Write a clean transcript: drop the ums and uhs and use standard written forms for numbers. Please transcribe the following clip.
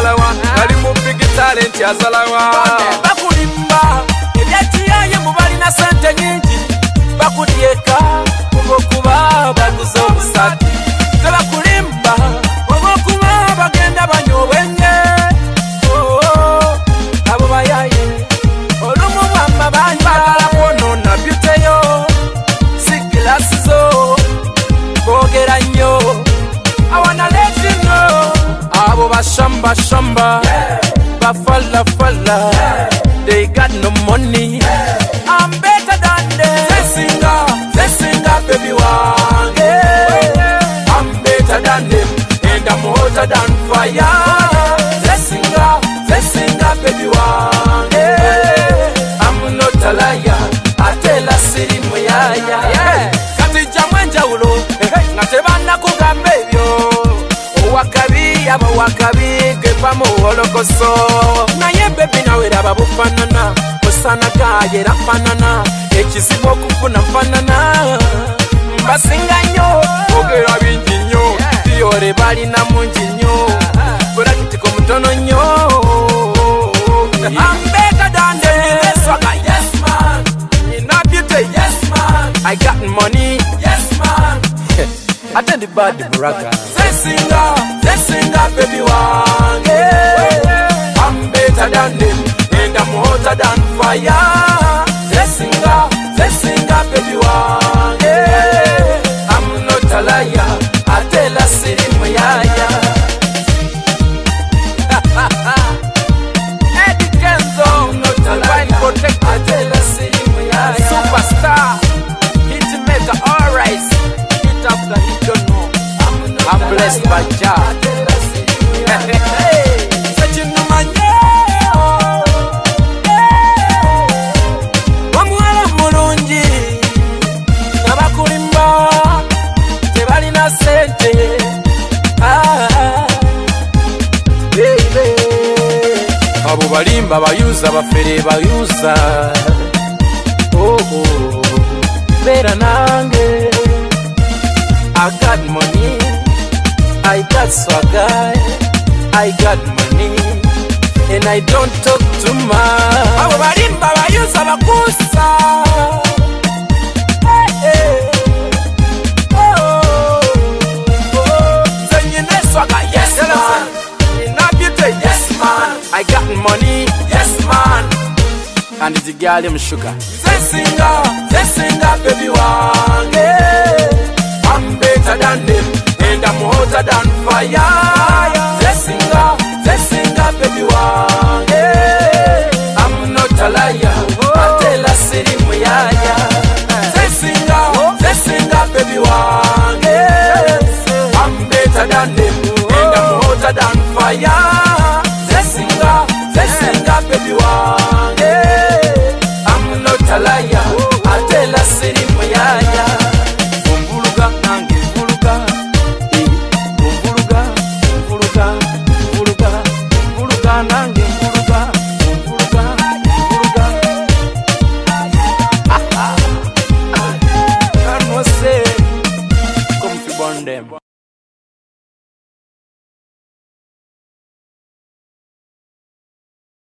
yazalawa ali mu big talent yazalawa bakulimba ebyakiyaye mubalina sente nyingi bakudyeka kuba baguza obusati tebakulimba obokuba bagenda banyowenye abo bayaye olumu bwamba banjagala kwonona byuteyo sigilasi zo bogera nnyo awana letino abo bashamba bafala they got no money I'm better than them they singer baby one I'm better than them and I'm hotter than fire they singer baby one I'm not a liar I tell a city moyaya kati jamwenja ulo ngatebana kugamba ebyo owakabi abawakabi kepamu olokoso naye bebi nawe raba bufanana osana gaye rafanana ekizibu okufuna mfanana mbasinga nnyo ogera bingi nnyo tiyore balina mungi nnyo bulakitiko mutono nnyo I'm better than them swagger yes man in a beauty yes man I got money yes man attend the bad brother they singer baby one I'm better than them and I'm hotter than fire they singer baby one I'm not a liar I tell a city moyaya Eddie Kenzo not a liar protect I tell a city moyaya superstar hitmaker alright hit after hit don't know I'm blessed by Jah abo balimba bayuza bafere bayuza bera nange I got money I got swagger I got money and I don't talk too much abo balimba bayuza bakusa I got money, yes man, and it's the girl in sugar. They singer, baby one. I'm better than them, and I'm hotter than fire. They singer, baby one. I'm not a liar, I tell a city moyaya. They singer, baby one. I'm better than them, and I'm hotter than fire. Baby one, I'm not a liar. I tell a city moyaya. Umbuluga nange umbuluga, umbuluga nange umbuluga. I know say, come to burn them.